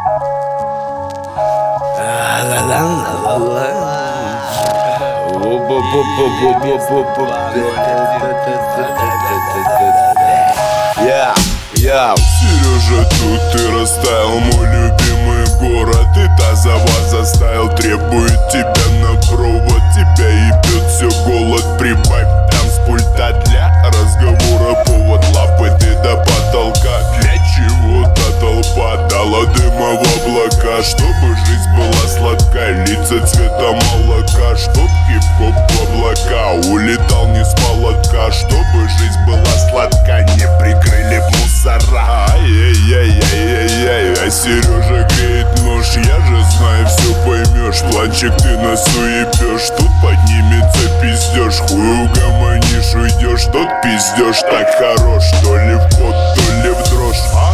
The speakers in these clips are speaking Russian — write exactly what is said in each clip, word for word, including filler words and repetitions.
Я, я, Сережа, тут ты растаял, мой любимый город. И тазова заставил, требует тебя на провод. Тебя ебет все голод, прибавь танцпульта для разговора повод. Лапы ты до потолка, для чего-то толпа дала дыма в облака. Чтобы жизнь была сладкая, лица цвета молока. Чтоб хип-хоп в облака улетал не с молотка. Чтобы жизнь была сладкая, не прикрыли б мусора. Ай-яй-яй-яй-яй, а Сережа греет нож. Я же знаю, все поймешь. Планчик ты носу ебешь, тут поднимется пиздеж. Хуй угомонишь, уйдешь, тот пиздеж так хорош. То ли в пот, то ли в дрожь. А?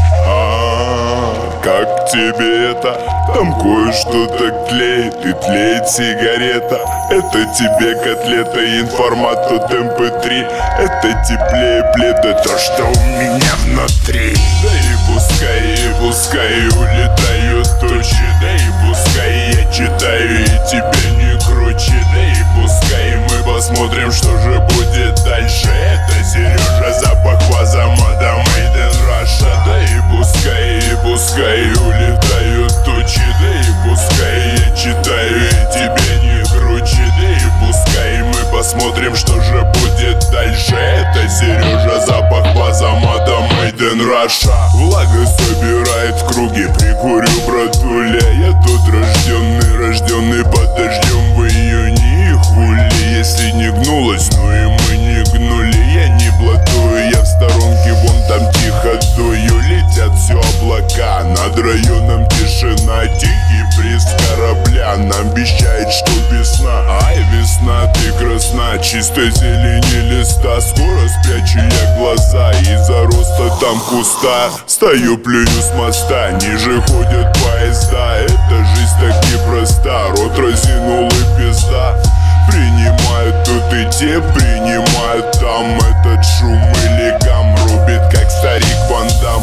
А, как тебе это? Там кое-что-то клеит и тлеет сигарета. Это тебе котлета, информат от эм пэ три. Это теплее пледа, то, что у меня внутри. Да и пускай, и пускай улетают тучи. Да и пускай я читаю и тебе не круче. Да и пускай мы посмотрим, что же будет дальше. Это Сережа, запах вазамада, made in Russia. Да и пускай, и пускай улетают тучи. Да и пускай я читаю и тебе не круче. Да и пускай мы посмотрим, что же будет дальше. Это Сережа, запах вазамада, made in Russia. Влага собирает в круге, прикурю, братуля. Я тут рожденный, рожденный под дождем в июне. И хули, если не гнулась, ну и мы не гнули. Я не блатую, я в сторонке, вон там тихо дую. Летят все облака, над районом тишина. Тихий бриз корабля нам обещает, что весна. Ай, весна, ты красна, чистой зелени листа. Скоро спрячу я глаза, из-за роста там куста. Стою, плюю с моста, ниже ходят поезда. Эта жизнь так непроста, рот разинул и пизда. Принимают тут и те, принимают там. Этот шум или гам рубит, как старик Ван Дам.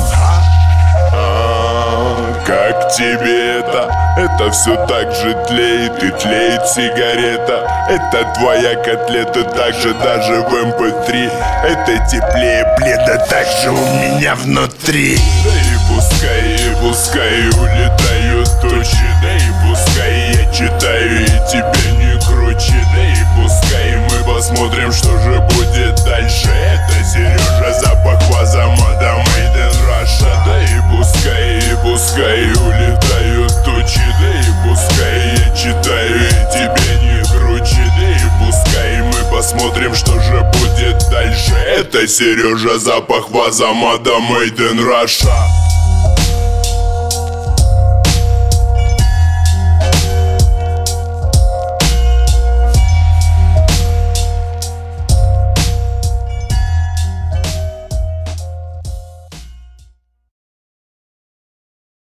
А, как тебе это? Это все так же тлеет и тлеет сигарета. Это твоя котлета, так же даже в эм пэ три. Это теплее пледа, так же у меня внутри. Да и пускай, и пускай улетают тучи. Да и пускай я читаю и тебе не круче. Да и пускай мы посмотрим, что же будет дальше. Это Сережа, запах вазамада, made in Russia. Да и пускай, и пускай улетают тучи. Да и пускай я читаю и тебе не круче. Да и пускай мы посмотрим, что же будет дальше. Это Сережа, запах вазамада, made in Russia.